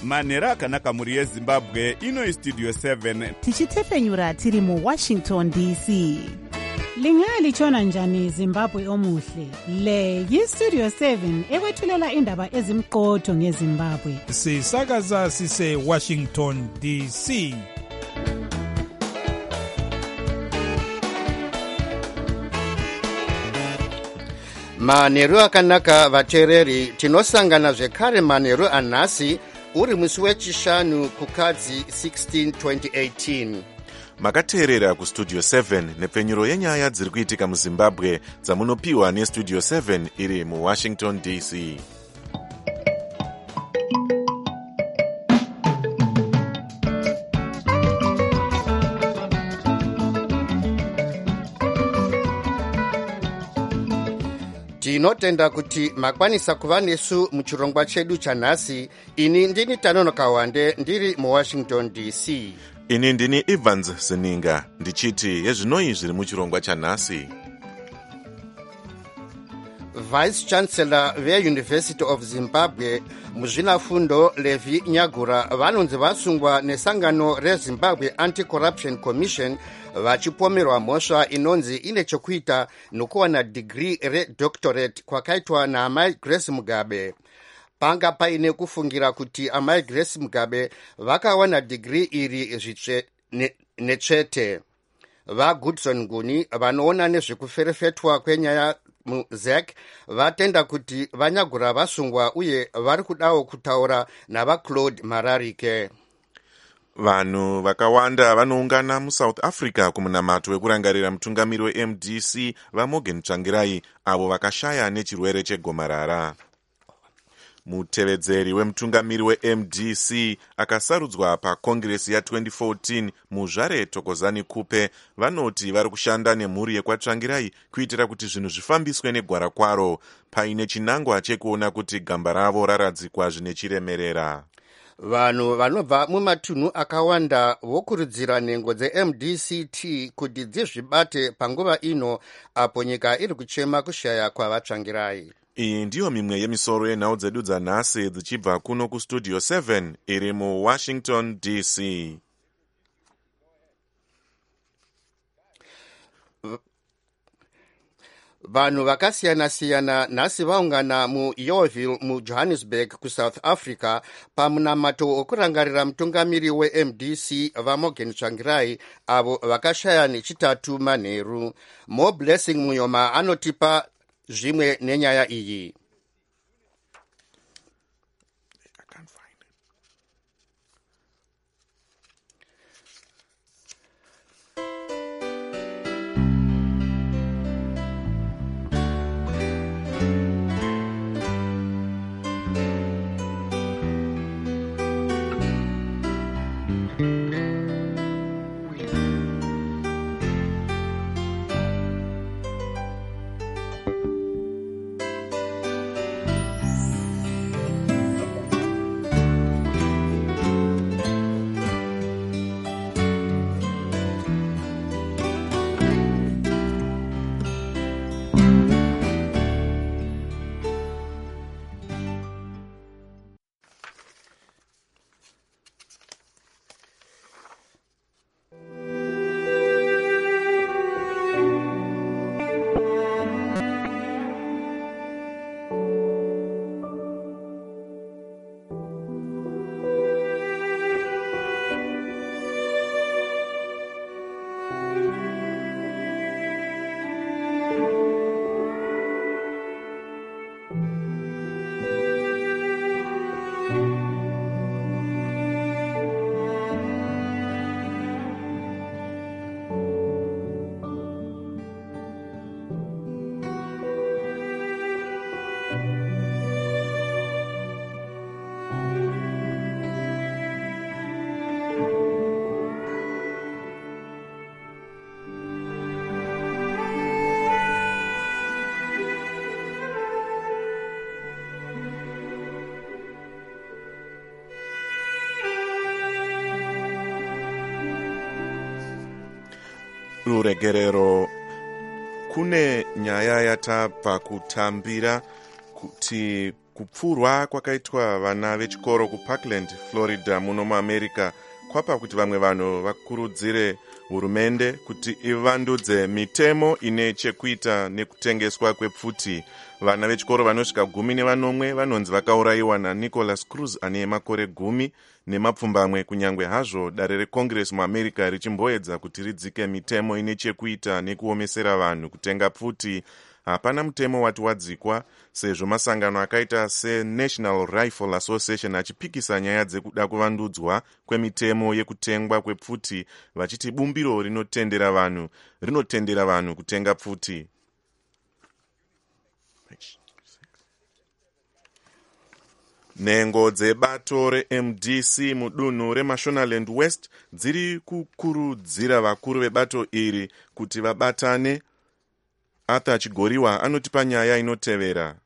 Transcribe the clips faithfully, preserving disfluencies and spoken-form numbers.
manhero akanaka mhuri yezimbabwe. Ino istudio seven tichitefenyura tiri muwashington D C. Lingalitshona njani Zimbabwe omuhle? Le yistudio seven ekwethulela indaba ezimqotho ngeZimbabwe. Sisakaza sise Washington D C. Manheru akanaka vateereri, tinosangana zvekare manheru anhasi uri musi wechishanu kukadzi sixteen twenty eighteen. Makateerera kustudio seven nepfenyuro yenyaya dziri kuitika muZimbabwe dzamunopiwa nestudio seven iri muWashington D C. Tinotenda kuti makwanisa kuva nesu muchirongwa chedu chanhasi. Ini ndini Tanonoka Wande ndiri muWashington D C. Ini ndini Evans Seninga ndichiti yezvinoi zviri muchirongwa chanhasi. Vice Chancellor veUniversity of Zimbabwe muzvinafundo Levi Nyagura vanonzi vasungwa nesangano reZimbabwe Anti-Corruption Commission vachipomerwa mhosva inonzi ine chokuita nokuwana degree redoctorate kwakaitwa naamai Grace Mugabe. Panga paine kufungira kuti amai Grace Mugabe vakawana degree iri zviche ne, nechete. VaGoodson Nguni vanoona nezvekuferefetwa kwenyaya muZ E C vatenda kuti Vanyagura vasungwa uye vari kudawo kutaura navaClaude Mararike. Vanhu vakawanda vanoungana muSouth Africa kumunamato wekurangarira mutungamiri weM D C vaMorgan Tsvangirai avo vakashaya nechirwere chegomarara. Mutevedzeri wemutungamiri weM D C akasarudzwa pakongresi ya twenty fourteen muZvare Thokozani Kupe vanoti vari kushanda nemhuri yekwaTsvangirai kuitira kuti zvinhu zvifambiswe negwara kwaro paine chinangwa chekuona kuti gamba ravo raradzikwa zvine chiremerera. Vanhu vanobva mumatunhu akawanda vokurudzira nhengo dzeM D C T kuti dzizvibate panguva ino apo nyika iri kuchema kushaya kwavaTsvangirai. Iyi ndiyo mimwe yemisoro yenhau dzedu dzanhasi dzichibva kuno kustudio seven iri muWashington D C. Vanhu vakasiyana-siyana nhasi vaungana muYeoville muJohannesburg kuSouth Africa pamunamato okurangarira mutungamiri weM D C vaMorgan Tsvangirai avo vakashaya nechitatu manheru. Mo Blessing Muyoma anotipa zvimwe nenyaya iyi. ruregerero kune nyaya yatabva kutambira kuti Kupfurwa kwakaitwa vana vechikoro kuParkland, Florida muno muAmerica kwapa kuti vamwe vanhu vakurudzire hurumende kuti ivandudze mitemo ine chekuita nekutengeswa kwepfuti. Vana vechikoro vanosvika gumi nevanomwe vanonzi vakaurayiwa naNicholas Cruz ane makore gumi nemapfumbamwe, kunyangwe hazvo dare reCongress muAmerica richimboedza kuti ridzike mitemo ine chekuita nekuomesera vanhu kutenga pfuti. Hapana mutemo wati wadzikwa, sezvo masangano akaita seNational Rifle Association achipikisa nyaya dzekuda kuvandudzwa kwemitemo yekutengwa kwepfuti, vachiti bumbiro rinotendera vanhu rinotendera vanhu kutenga pfuti. Nhengo dzebato reM D C mudunhu reMashonaland West dziri kukurudzira vakuru vebato iri kuti vabatane. Arthur Chigoriwa anotipa nyaya inotevera.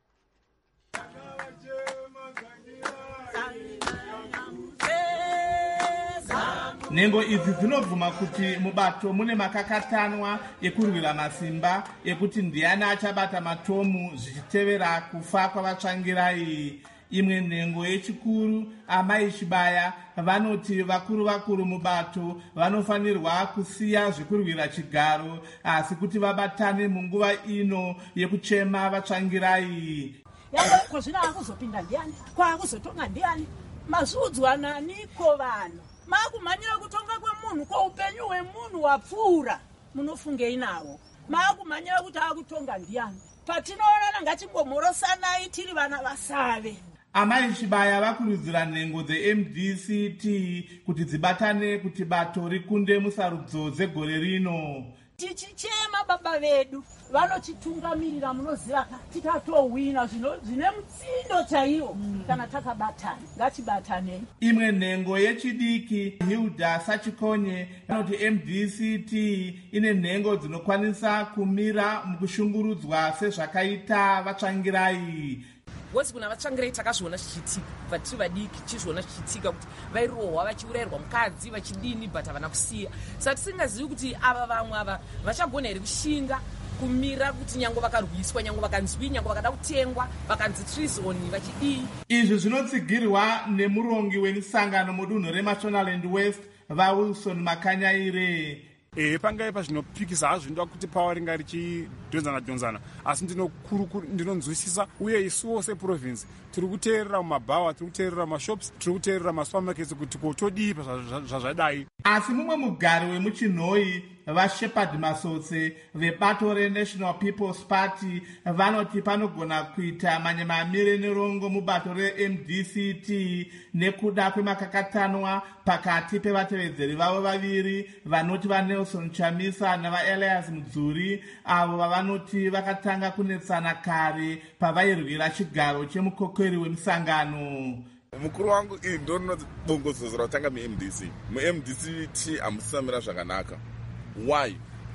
Nhengo idzi dzinobvuma kuti mubato mune makakatanwa ekurwira masimba ekuti ndiani achabata matomu zvichitevera kufa kwavatsvangirai. Imwe nhengo yechikuru, Amai Chibaya, vanoti vakuru vakuru mubato vanofanirwa kusiya zvekurwira chigaro asi kuti vabatane munguva ino yekuchema vatsvangirai. Yanga kozvina akuzopinda ndiani? Kwa akuzotonga ndiani? Mazudzwa naniko vanhu. Makumanyira kutonga kwemunhu kwa upenyu hwemunhu wapfuura. Munofungei nawo? Makumanyira kuti akutonga ndiani? Patinoona ngatimbomhorosanai tiri vana vasave. Amai Chibaya vakurudzira nhengo dzeM D C T kuti dzibatane kuti bato rikunde musarudzo dzegore rino. Tichichema baba vedu vanotitungamirira munoziva tikatowina zvine mutsindo chaiwo kana takabatana. Ngatibatane. Imwe nhengo yechidiki, Hilda Sachikonye, vanoti M D C T ine nhengo dzinokwanisa kumira mukushungurudzwa sezvakaita vatsvangirai. Wose kuna vatsvangirai takazviona zvichiitika, vatiri vadiki tichizviona zvichiitika kuti vairohwa vachiurayirwa mukadzi vachidini but havana kusiya. Saka tisingazivi kuti ava vamwe ava vachagona here kushinga kumira kuti nyango vakarwiswa, nyango vakanzwi, nyango vakada kutengwa, vakanzi treason vachidii. Izvi zvinotsigirwa nemurongi wemisangano mudunhu reMashonaland West, vaWilson Makanyaire. E, pangaipa zvinopikisa hazvo ndoda kuti pawa ringa richidhonzana dhonzana, asi ndinokuru ndinonzwisisa uye isuwo seprovince tiri kuteerera mumabhawa, tiri kuteerera mashops, tiri kuteerera masupermarkets kuti kotodipa zvazvadai. Asi mumwe mugari wemuchinhoi, vaShepard Masotse vebato reNational People's Party vanoti panogona kuita manyamamire nerongo mubato reM D C T nekuda kwemakakatanwa pakati pevatevedzeri vavo vaviri vanoti vaNelson Chamisa navaElias Mudzuri, avo vavanoti vakatanga kunetsana kare pavairwira chigaro chemukokeri wemisangano. Mukuru wangu iyi ndo rinobongozozera kutanga muM D C. muM D C T hamusamira zvakanaka. Why?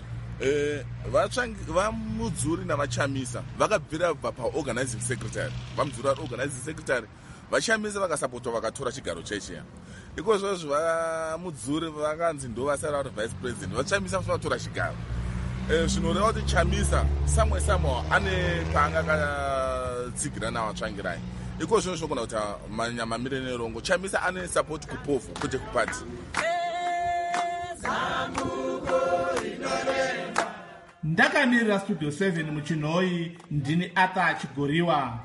Eh, vaMudzuri navaChamisa vakabvira kubva paorganizing secretary. VaMudzuri vari organizing secretary, vaChamisa vakasapotwa vakatora chigaro chechiya. Ikozvozvo vaMudzuri vakanzi ndo vasara vari vice president, vaChamisa vatora chigaro. Eh, zvinoreva kuti Chamisa samwe samwe ane paanga akatsigira navatsvangirai. Ikozvozvo zvinogona kuti manyamamire nerongo. Chamisa ane support kupofu kwete kupati. Ndakamirira Studio seven muchinhoi, ndini Arthur Chigoriwa.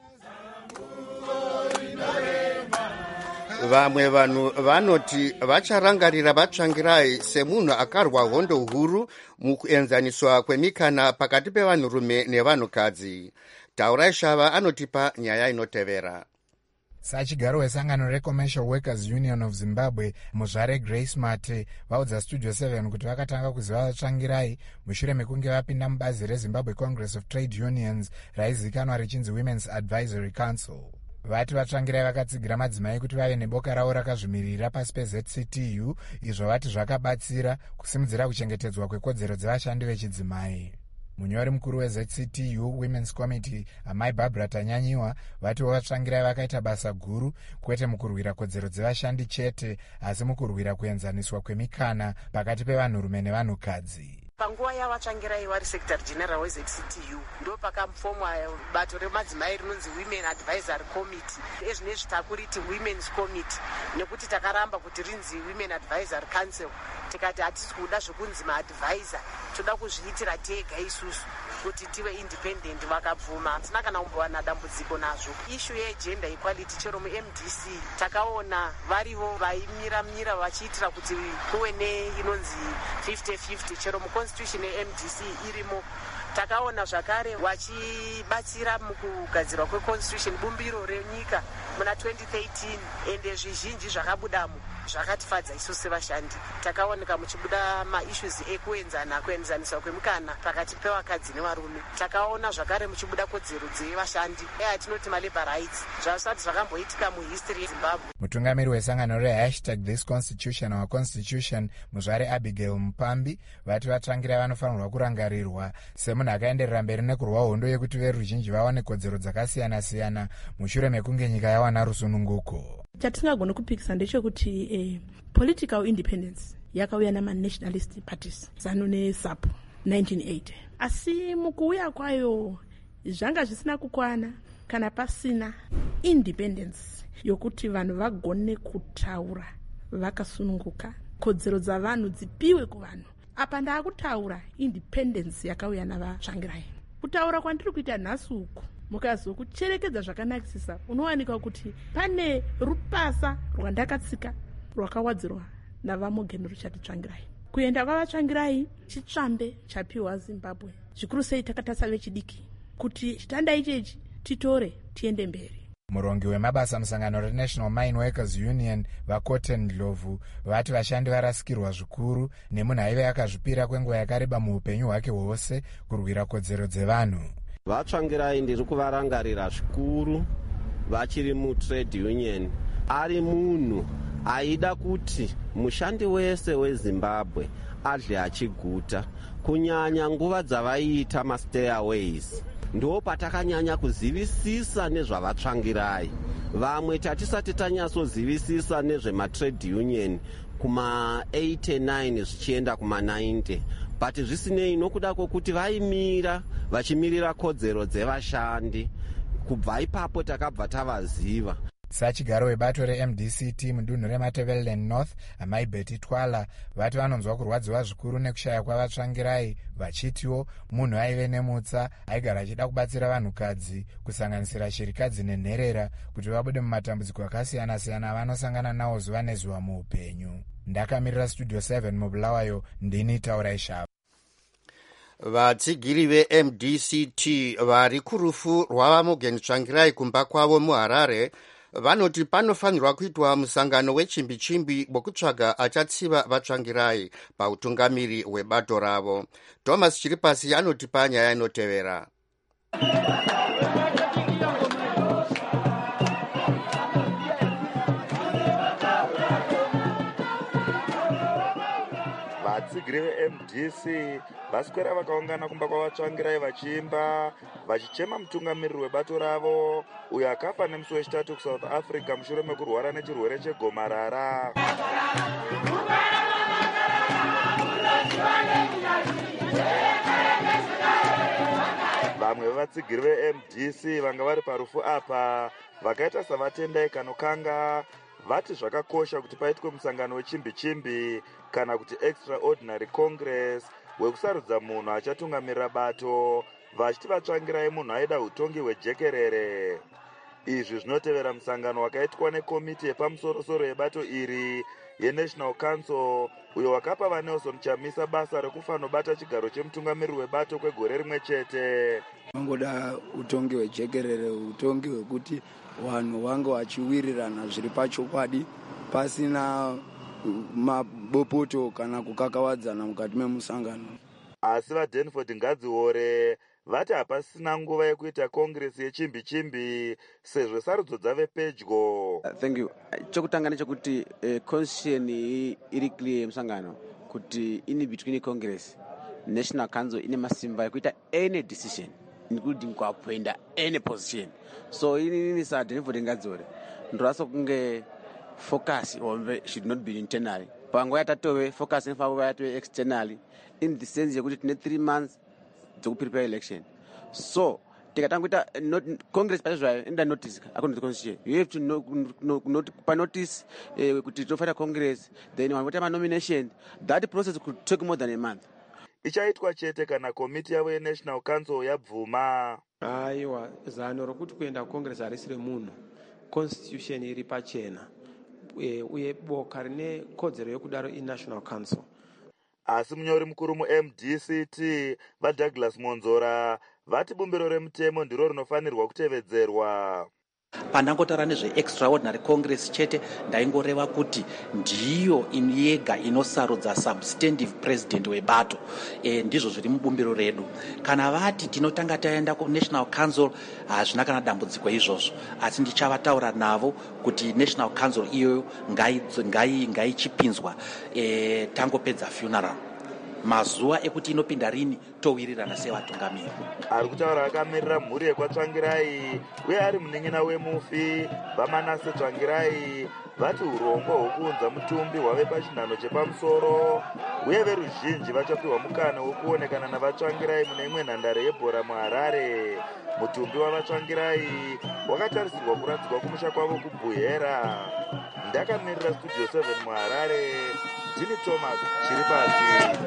Vamwe vanhu vanoti vacharangarira vatsvangirai semunhu akarwa hondo huru mukuenzaniswa kwemikana pakati pevanhurume nevanhukadzi. Taurai Shava anotipa nyaya inotevera. Sachigaro wesangano reCommercial Workers Union of Zimbabwe, muzvare Grace Mate, vaudza Studio seven kuti vakatanga kuziva vatsvangirai mushure mekunge vapinda mubazi reZimbabwe Congress of Trade Unions raizikanwa richinzi Women's Advisory Council. Vati vatsvangirai vakatsigira madzimai kuti vave neboka ravo rakazvimirira pasi peZ C T U, izvo vati zvakabatsira kusimudzira kuchengetedzwa kwekodzero dzevashandi vechidzimai. Munyori mukuru weZ C T U Women's Committee, Amai Barbara Tanyanyiwa, vati vatsvangirai vakaita basa guru kwete mukurwira kodzero dzevashandi chete asi mukurwira kuenzaniswa kwemikana pakati pevanhurume nevanhukadzi. panguva yavatsvangirai vari secretary general wez c t u ndo pakamufomwa bato remadzimai rinonzi women advisory committee, ezvinezvi takuriti women's committee nekuti takaramba kuti rinzi women advisory council. Tikati hatisi kuda zvekunzi maadvisor, toda kuzviitira tega isusu kuti tive independent. Vakabvuma, hatina kana kumbowana dambudziko nazvo. Issue yegender equality chero mu-M D C takaona varivo vaimira mira vachiitira kuti kuve neinonzi fifty fifty chero muconstitution ye-M D C irimo. Takaona zvakare vachibatsira mukugadzirwa kweconstitution bumbiro renyika muna twenty thirteen ende zvizhinji zvakabudamo zvakatifadza isu sevashandi. Takaoneka muchibuda maissues ekuenzana kuenzaniswa kwemukana pakati pevakadzi nevarume. Takaona zvakare muchibuda kodzero dzevashandi eyatinoti malabor rights zvasati zvakamboitika muhistory yezimbabwe. Mutungamiri wesangano rehashtag this constitution our constitution muzvare Abigail Mupambi vati vatsvangirai vanofanirwa kurangarirwa semunhu akaenderera mberi nekurwa hondo yekuti veruzhinji vawane kodzero dzakasiyana-siyana mushure mekunge nyika yawana rusununguko. Chatingagona kupikisa ndechekuti eh, political independence yakauya nama-nationalist parties ZANU neSAP nineteen eighty, asi mukuuya kwayo zvanga zvisina kukwana kana pasina independence yokuti vanhu vagone kutaura vakasununguka, kodzero dzavanhu dzipiwe kuvanhu. Apa ndaakutaura independence yakauya navatsvangirai. Kutaura kwandiri kuita nhasi uku mukazokucherekedza zvakanakisisa unowanika kuti pane rupasa rwandakatsika rwakawadzirwa navamogeni Richard Tsvangirai. Kuenda kwavatsvangirai chitsvambe chapiwa Zimbabwe, zvikuru sei takatarisa vechidiki kuti chitanda ichechi titore tiende mberi. Murongi wemabasa musangano reNational Mine Workers Union vaCotton Ndlovu vati vashandi varasikirwa zvikuru nemunhu aive akazvipira kwenguva yakareba muupenyu hwake hwose kurwira kodzero dzevanhu. Vatsvangirai ndiri kuvarangarira zvikuru vachiri mutrade union. Ari munhu aida kuti mushandi wese weZimbabwe adle achiguta, kunyanya nguva dzavaiita mastairways. Ndo patakanyanya kuzivisisa nezvavatsvangirai. Vamwe tatisati tanyatsozivisisa nezvematrade union kuma eighty-nine zvichienda kuma ninety, but zvisinei nokuda kwokuti vaimira vachimirira kodzero dzevashandi. Kubva ipapo takabva tavaziva. Sachigaro webato re-M D C T mudunhu reMatabeleland North amai Betty Twala vati vanonzwa kurwadziwa zvikuru nekushaya kwavatsvangirai, vachitiwo munhu aive nemutsa aigara achida kubatsira vanhukadzi kusanganisira shirikadzi nenherera kuti vabude mumatambudziko akasiyana-siyana avanosangana nawo zuva nezuva muupenyu. Ndakamirira Studio seven mubulawayo, ndini Taurai Shava. Vatsigiri ve-M D C T vari kurufu rwavamogeni Tsvangirai kumba kwavo muHarare vanoti panofanirwa kuitwa musangano wechimbi-chimbi wokutsvaga achatsiva vatsvangirai pautungamiri hwebato ravo. Thomas Chiripasi anotipa nyaya inotevera. Vatsigiri ve-M D C vaswera vakaungana kumba kwavatsvangirai vachiimba vachichema mutungamiriri webato ravo uyo akafa nemusi wechitatu kuSouth Africa mushure mekurwara nechirwere chegomarara. Vamwe vevatsigiri ve-M D C vanga vari parufu apa vakaita savatendai kanokanga vati zvakakosha kuti paitwe musangano wechimbi-chimbi kana kuti extraordinary congress wekusarudza munhu achatungamirira bato, vachiti vatsvangirai munhu aida utongi hwejekerere. Izvi zvinotevera musangano wakaitwa nekomiti yepamusoro-soro yebato iri yeNational Council uyo wakapa vaNelson Chamisa basa rekufanobata chigaro chemutungamiriri webato kwegore rimwe chete. Vangoda utongi hwejekerere, utongi hwekuti vanhu vange vachiwirirana zviri pachokwadi pasina mabopoto kana kukakavadzana mukati memusangano. Asi vaDenford Ngadziore vati hapasina nguva yekuita kongresi yechimbi-chimbi sezvo sarudzo dzave pedyo. Thank you. Chokutanga nechekuti uh, constitution iri clear musangano kuti in between congress National Council ine masimba yekuita any decision including kuappointa any position. So inini sa Denford Ngadziore ndorasa kunge focus on should not be internally panguva yatatove focusing panguva yatove externally in the sense yekuti tine three months dzekuprepare election. So tikatanga kuita congress paizvayo inoda notice according to the constitution. You have to know, know, know, pa notice uh, kuti tofaita congress, then wanoita manomination. That process could take more than a month. Ichaitwa chete kana komiti yavo yeNational Council yabvuma. Aiwa, zano rokuti kuenda congress harisire munhu. Constitution iri pachena. Uye boka rine kodzero yekudaro iNational Council. Asi munyori mukuru mu-M D C T vaDouglas Monzora vati bumbiro remutemo ndiro rinofanirwa kutevedzerwa. Pandangotaura nezve-extraordinary congress chete ndaingoreva kuti ndiyo yega inosarudza substantive president webato. E, ndizvo zviri mubumbiro redu. Kana vati tinotanga taenda kuNational Council hazvina kana dambudziko izvozvo, asi ndichavataura navo kuti National Council iyoyo ngaichipinzwa e, tangopedza funeral. Mazuva ekuti inopinda rini towirirana sevatungamiri. Ari kutaura akamirira mhuri yekwaTsvangirai uye ari munin'ina wemufi vaManase Tsvangirai vati urongwa hwokuunza mutumbi hwave pachinhano chepamusoro uye veruzhinji vachapiwa mukana wokuonekana navaTsvangirai mune imwe nhandare yebhora muHarare. Mutumbi wavaTsvangirai wakatarisirwa kuradzikwa kumusha kwavo kuBuhera. Ndakamirira Studio seven muHarare, Dini Thomas Chiripati.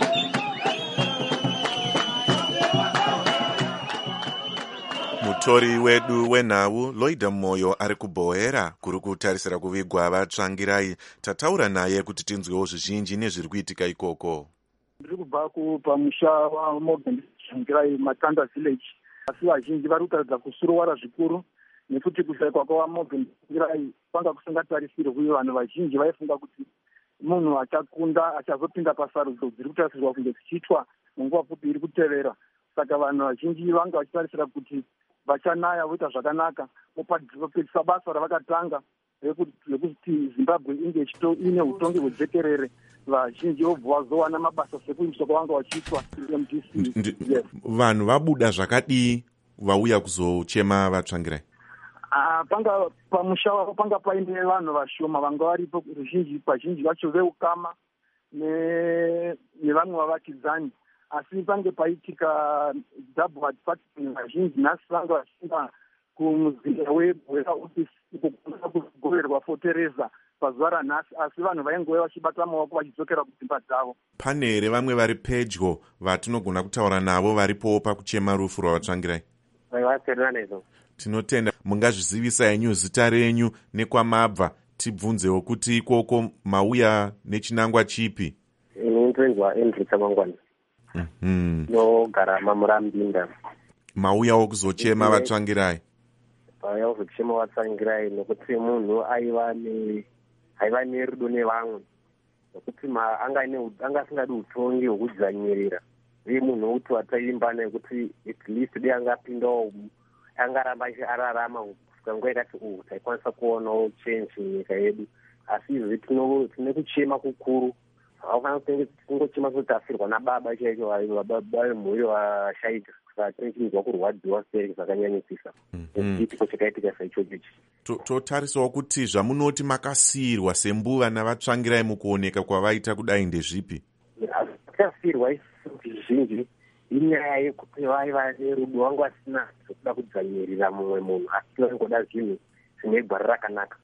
Mutori wedu wenhau Loida Moyo ari kuBhohera kuri kutarisira kuvigwa vaTsvangirai. Tataura naye kuti tinzwewo zvizhinji nezviri kuitika ikoko. Ndiri kubva pamusha waMorgan Tsvangirai Matanda village, asi vazhinji vari kutaridza kusuruvara zvikuru nekuti kushayikwa kwaMorgan Tsvangirai kwanga kusingatarisirwi. Vanhu vazhinji vaifunga kuti munhu achakunda achazopinda pasarudzo dziri kutarisirwa kunge dzichiitwa munguva pfupi iri kutevera. Saka vanhu vazhinji vanga vachitarisira kuti vachanaya voita zvakanaka mupedzisa basa ravakatanga rekuti Zimbabwe inge ine utongi hwejekerere. Vazhinji vobva vazowana mabasa sekuiswa kwavanga vachiitwa M D C. Yes. Vanhu vabuda zvakadii vauya kuzochema vaTsvangirai? Ah, panga pamusha wavo panga paine vanhu vashoma vanga varipo, ruzhinji pazhinji vacho veukama nevamwe vavakidzani, asi pange paitika double party vazhinji nhasi vanga vachinda kumuzinda webhera office kugoverwa for Teresa pazuva ranhasi, asi vanhu vaingove vachibata maoko vachidzokera kudzimba dzavo. Pane here vamwe vari pedyo vatinogona kutaura navo varipo pakuchema rufu rwavaTsvangirai? Tinotenda. Mungazvizivisa henyu zita renyu nekwamabva, tibvunzewo kuti ikoko mauya nechinangwa chipi? Inonzwa Endrita Mangwana. Mhm. Nogara maMurambinda. Mauyawo kuzochema vaTsvangirai? Mauya kuzochema vaTsvangirai nokuti munhu aiva ne aiva nerudo nevamwe, nokuti anga asingadi utongi hwokudzvanyirira. Uye munhu wokuti wataimba nekuti at least dei angapindawo angaramba ararama kusvika nguva yakati uhu taikwanisa kuonawo change munyika yedu. Asi izvi tine kuchema kukuru. Haufanira kungochema kuti tafirwa nababa chaicho, baba vemhuri vashaika. Saka tinochinzwa kurwadziwa sei zvakanyanyisisa chitiko chakaitika saichocho. Totarisawo kuti zvamunoti makasiyirwa sembuva navaTsvangirai mukuoneka kwavaita kudai ndezvipi? Takasiyirwa zvizhinji inyaya yekuti vaiva nerudo, vanga vasina zvokuda kudzvanyirira mumwe munhu, asi vaingoda zvinhu zvine gwara rakanaka.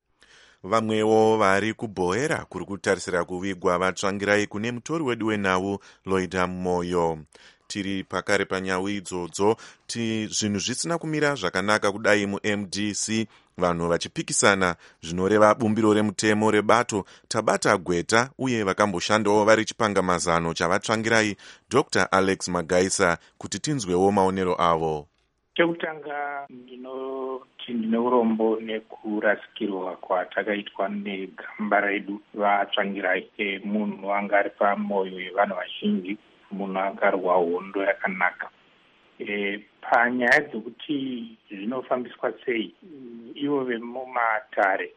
Vamwewo vari kuBhohera kuri kutarisira kuvigwa vaTsvangirai kune mutori wedu wenhau Loida Moyo. Tiri pakare panyau idzodzo, zvinhu zvisina kumira zvakanaka kudai mu-M D C, vanhu vachipikisana zvinoreva bumbiro remutemo rebato Tabata Gweta uye vakamboshandawo vari chipangamazano chavaTsvangirai Doctor Alex Magaisa, kuti tinzwewo maonero avo. Chekutanga ndinoti ndine urombo nekurasikirwa kwatakaitwa negamba redu vaTsvangirai. Munhu anga ari pamwoyo yevanhu vazhinji, munhu akarwa hondo yakanaka. E, panyaya dzekuti zvinofambiswa sei, ivo vemumatare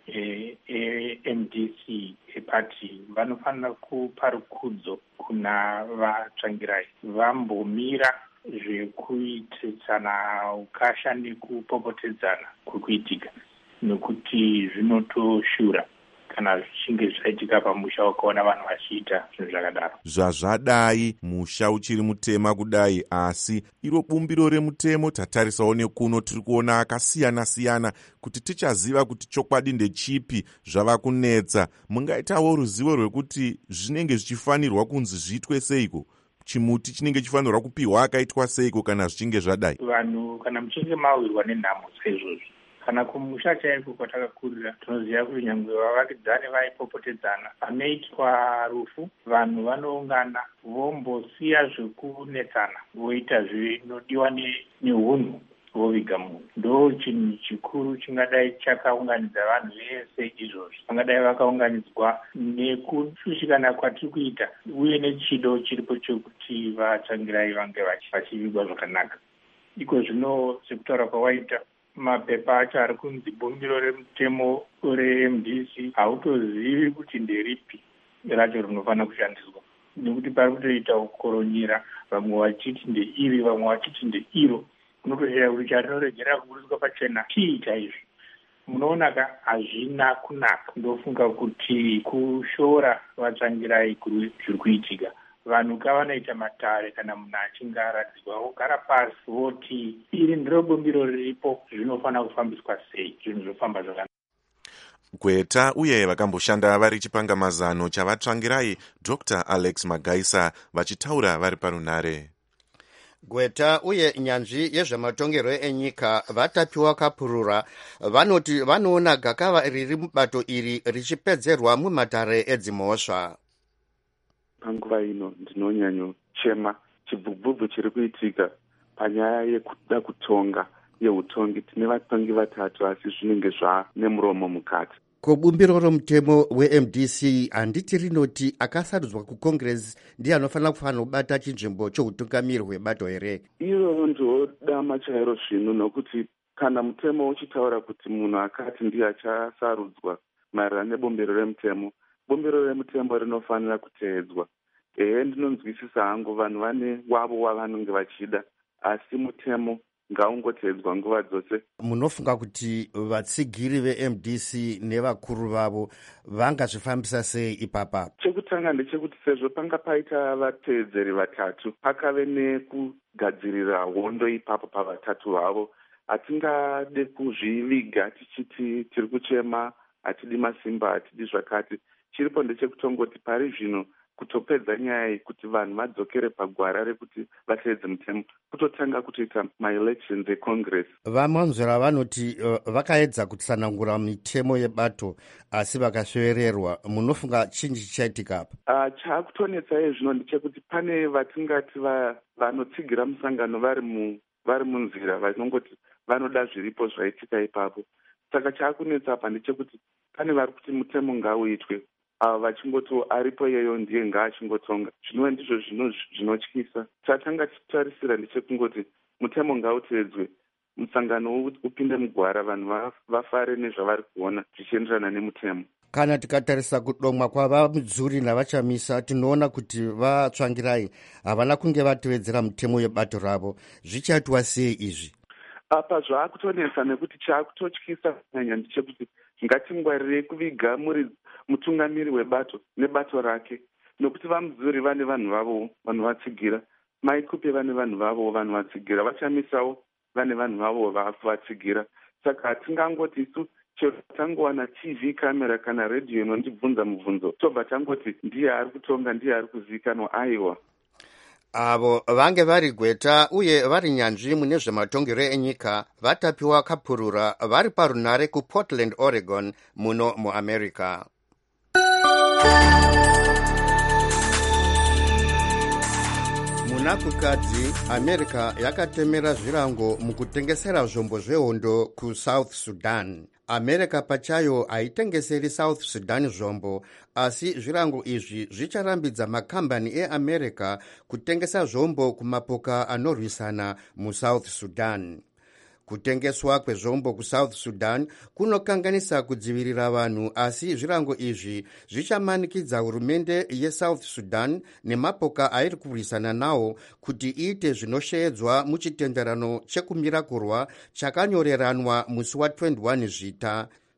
e-M D C epati vanofanira kupa rukudzo kuna vaTsvangirai, vambomira zvekuitidzana ukasha nekupopotedzana kurikuitika, nekuti zvinotoshura. kana zvichinge zvaitika pamusha ukaona vanhu vachiita zvinhu zvakadaro. Zvazvadai musha uchiri mutema kudai, asi iro bumbiro remutemo tatarisawo nekuno tiri kuona akasiyana-siyana kuti tichaziva kuti chokwadi ndechipi zvava kunetsa. Mungaitawo ruzivo rwekuti zvinenge zvichifanirwa kunzi zviitwe seiko? Chimuti chinenge chifanirwa kupiwa akaitwa seiko kana zvichinge zvadai? Vanhu kana muchinge mawirwa nenhamo saizvozvi, kana kumusha chaiko kwatakakurira, tinoziva kuti nyangwe vavakidzani vaipopotedzana, panoitwa rufu vanhu vanoungana vombosiya zvekunetsana voita zvinodiwa neunhu voviga munhu. Ndo chinhu chikuru chingadai chakaunganidza vanhu vese izvozvi. Vangadai vakaunganidzwa nekushushikana kwatiri kuita uye nechido chiripo chekuti vatsvangirai vange vachivigwa zvakanaka. Iko zvino sekutaura kwawaita, mapepa acho ari kunzi bumbiro remutemo re-M D C hautozivi kuti nderipi racho rinofanira kushandiswa, nekuti pari kutoita kukoronyera, vamwe vachiti ndeiri vamwe vachiti ndeiro. Unotoshaya kuti charinorejera kuburiswa pachena chiita izvi. Munoona ka hazvina kunaka. Ndofunga kuti kushora vatsvangirai zviri kuitika. Vanhu kavanoita matare kana munhu achinge aradzikwa vogara pasi voti iri ndiro bumbiro riripo, zvinofanira kufambiswa sei, zvinhu zvofamba zvakanaka. Gweta uye vakamboshanda vari chipangamazano chavatsvangirai Doctor Alex Magaisa vachitaura vari parunare. Gweta uye nyanzvi yezvematongerwo enyika vatapiwa kapurura vanoti vanoona gakava riri mubato iri richipedzerwa mumatare edzimhosva. Panguva ino ndinonyanyochema chibvubvubvu chiri kuitika panyaya yekuda kutonga yeutongi. Tine vatongi vatatu asi zvinenge zvanemuromo mukati. Kubumbiro romutemo we-M D C handiti rinoti akasarudzwa kucongress ndiye anofanira kufanira kubata chinzvimbo choutungamiri hwebato here? Iro ndoda chairo zvino, nokuti kana mutemo uchitaura kuti munhu akati ndiye achasarudzwa maererano nebumbiro remutemo, bumbiro remutemo rinofanira kuteedzwa. Ehe, ndinonzwisisa hangu vanhu vane wavo wavanenge vachida, asi mutemo ngaungoteedzwa nguva dzose. Munofunga kuti vatsigiri ve-M D C nevakuru vavo vangazvifambisa sei ipapa? Chekutanga ndechekuti sezvo panga paita vateedzeri vatatu, pakave nekugadzirira hondo ipapo pavatatu vavo. Hatingade kuzviviga tichiti tiri kuchema, hatidi masimba, hatidi zvakati. Chiripo ndechekutongoti pari zvino kutopedza nyaya iyi kuti vanhu vadzokere pagwara rekuti vateedze mutemo, kutotanga kutoita maelections econgress. Vamanzvera vanoti uh, vakaedza kutsanangura mitemo yebato asi vakasvevererwa. Munofunga chinji chichaitika apa? Uh, chaakutonetsa iye zvino ndechekuti pane vatingati va, vanotsigira musangano vari mu vari munzira vanongoti vanoda zviripo zvaitika ipapo. Saka chaakunetsa apa ndechekuti pane vari kuti mutemo ngauitwe, ava vachingoto aripo iyeyo ndiye ngaachingotonga. Zvinova ndizvo zvinotyisa. Chatanga tichitarisira ndechekungoti mutemo ngauteedzwe, musangano upinde mugwara, vanhu vafare nezvavari kuona zvichienderana nemutemo. Kana tikatarisa kudomwa kwavamudzuri navachamisa, tinoona kuti vatsvangirai havana kunge vatevedzera mutemo yebato ravo. Zvichaitwa sei izvi? Apa zvaakutonetsa nekuti chaakutotyisa kunyanya ndechekuti ngatingwarirei kuviga muri mutungamiri webato nebato rake, nokuti vamudzuri vane vanhu vavo vanhu vatsigira, maikupe vane vanhu vavo vanhu vatsigira, vachamisawo vane vanhu vavo vatsigira. Saka hatingangoti isu chero tangowana T V kamera kana radio inondibvunza mubvunzo tobva tangoti ndiye ari kutonga, ndiye ari kuzivikanwa. Aiwa, avo vange vari Gweta uye vari nyanzvi mune zvematongero enyika vatapiwa kapurura vari parunare kuPortland, Oregon muno muAmerica. Munakukadzi, America yakatemera zvirango mukutengesera zvombo zvehondo kuSouth Sudan. America pachayo haitengeseri South Sudan zvombo, asi zvirango izvi zvicharambidza makambani eAmerica kutengesa zvombo kumapoka anorwisana muSouth Sudan. Kutengeswa kwezvombo kuSouth Sudan kunokanganisa kudzivirira vanhu, asi zvirango izvi zvichamanikidza hurumende yeSouth Sudan nemapoka airi kurwisana nawo kuti iite zvinoshedzwa muchitenderano chekumira kurwa chakanyoreranwa musi wa twenty-one zvita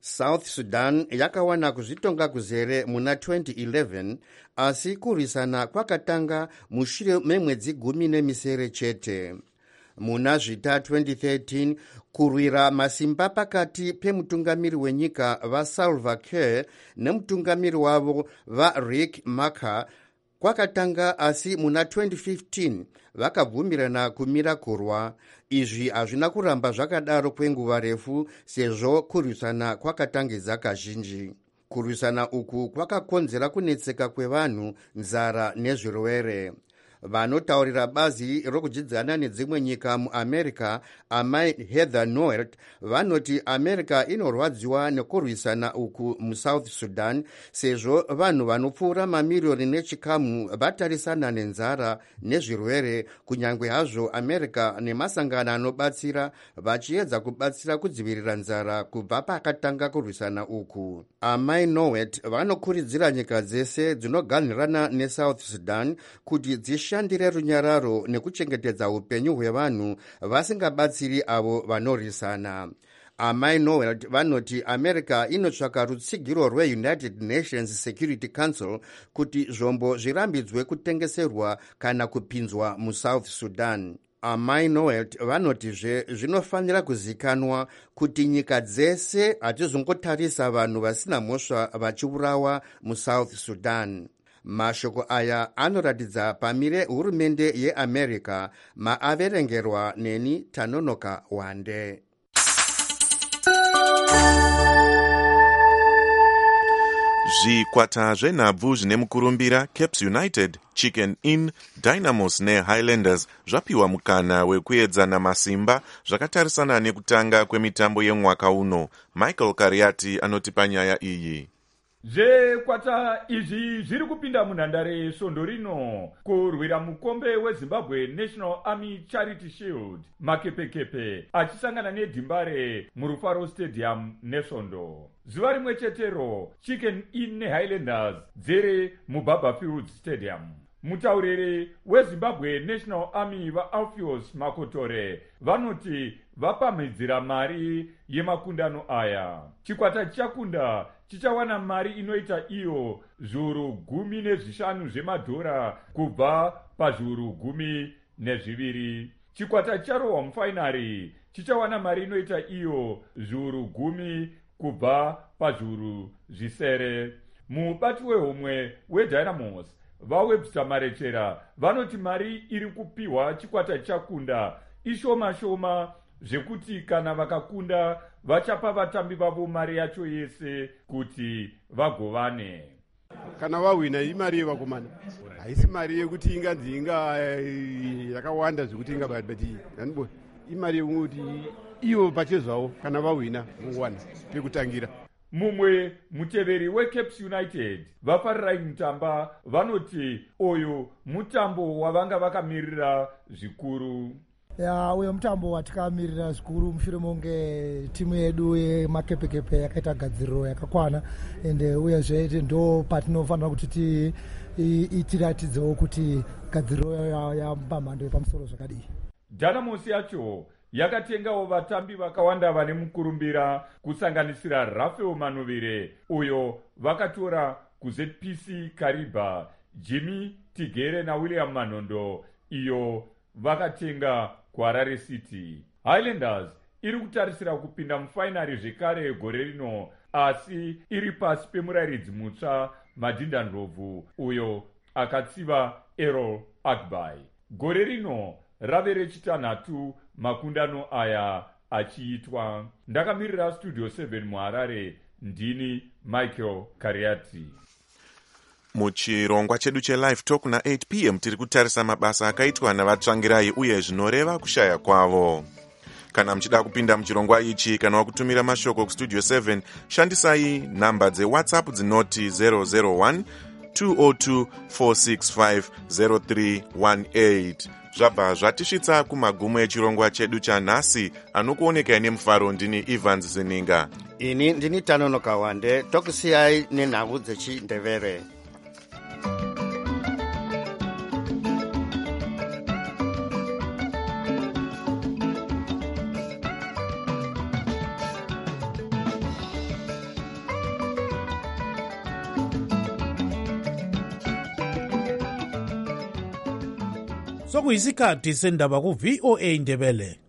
south sudan yakawana kuzvitonga kuzere muna twenty eleven, asi kurwisana kwakatanga mushure memwedzi gumi nemisere chete. Muna zvita twenty thirteen, kurwira masimba pakati pemutungamiri wenyika vaSalva Kiir nemutungamiri wavo vaRiek Machar kwakatanga, asi muna twenty fifteen vakabvumirana kumira kurwa. Izvi hazvina kuramba zvakadaro kwenguva refu, sezvo kurwisana kwakatangidza kazhinji. Kurwisana uku kwakakonzera kunetseka kwevanhu, nzara nezvirwere. Vanotaurira bazi rokudyidzana nedzimwe nyika muamerica, amai Heather Nauert, vanoti America inorwadziwa nekurwisana uku muSouth Sudan, sezvo vanhu vanopfuura mamiriyoni nechikamu vatarisana nenzara nezvirwere, kunyangwe hazvo America nemasangano anobatsira vachiedza kubatsira kudzivirira nzara kubva pakatanga kurwisana uku. Amai Nauert vanokurudzira nyika dzese dzinoganhirana neSouth Sudan kuti dzishandire runyararo nekuchengetedza upenyu hwevanhu vasingabatsiri avo vanorwisana. Amai Nauert vanoti America inotsvaka rutsigiro rweUnited Nations Security Council kuti zvombo zvirambidzwe kutengeserwa kana kupinzwa muSouth Sudan. Amai Nauert vanotizve zvinofanira kuzikanwa kuti nyika dzese hadzizongotarisa vanhu vasina mhosva vachiurawa muSouth Sudan. Mashoko aya anoratidza pamire hurumende yeAmerica, maaverengerwa neni Tanonoka Wande. Zvikwata zvenhabvu zvine mukurumbira Caps United, Chicken Inn, Dynamos neHighlanders zvapiwa mukana wekuedzana masimba zvakatarisana nekutanga kwemitambo yemwaka uno. Michael Kariati anotipa nyaya iyi. Zvekwata izvi zviri kupinda munhandare svondo rino kurwira mukombe weZimbabwe National Army Charity Shield, makepekepe achisangana nedhimbare murufaro stadium nesvondo. Zuva rimwe chetero Chicken Inn neHighlanders dzere muBarberfield Stadium. Mutauriri weZimbabwe National Army vaAlpheus Makotore vanoti vapamhidzira mari yemakundano aya. Chikwata chichakunda chichawana mari inoita iyo zviuru gumi nezvishanu zvemadhora kubva pazviuru gumi nezviviri. Chikwata chicharohwa mufainari chichawana mari inoita iyo zviuru gumi kubva pazviuru zvisere. Mubati wehomwe weDynamos vaWebster Marechera vanoti mari iri kupiwa chikwata chichakunda ishoma shoma, zvekuti kana vakakunda vachapa vatambi vavo mari yacho yese kuti vagovane. Kana wawina imari yevakomana, haisi mari yekuti inganzi inga yakawanda zvekuti ingabati nanbo, imari yekuti ivo pachezvavo kana wawina muwana pekutangira. Mumwe muteveri weCaps United vafarirai mutamba vanoti oyo mutambo wavanga vakamirira zvikuru. Ya uyo mutambo watikamirira zvikuru mushure monge timu yedu yemakepekepe yakaita gadziriro yakakwana, ende uyezve ndo patinofanira kuti ti itiratidzewo kuti gadziriro yapamhando yepamusoro zvakadii. Dynamos yacho yakatengawo vatambi vakawanda vane mukurumbira kusanganisira Rafael Manovire uyo vakatora kuZ P C Kariba, Jimmy Tigere naWilliam Manondo iyo vakatenga kuHarare City. Highlanders iri kutarisira kupinda mufainari zvekare gore rino, asi iri pasi pemurayiridzi mutsva Madinda Ndlovu uyo akatsiva Errol Akbai. Gore rino rave rechitanhatu makundano aya achiitwa. Ndakamirira Studio seven muHarare, ndini Michael Kariati. Muchirongwa chedu cheLive Talk na eight p m tiri kutarisa mabasa akaitwa navatsvangirai uye zvinoreva kushaya kwavo. Kana muchida kupinda muchirongwa ichi kana wakutumira mashoko kuStudio seven, shandisai namba dzeWhatsApp dzinoti zero zero one two zero two four six five zero three one eight. Zvabva zvatisvitsa kumagumo echirongwa chedu chanhasi. Anokuoneka nemufaro ndini Evans Zeninga. Ini ndini Tanonoka Wande. Tokusiyai nenhau dzechiNdebele. sokuyisikhathi sendaba ku-V O A Ndebele.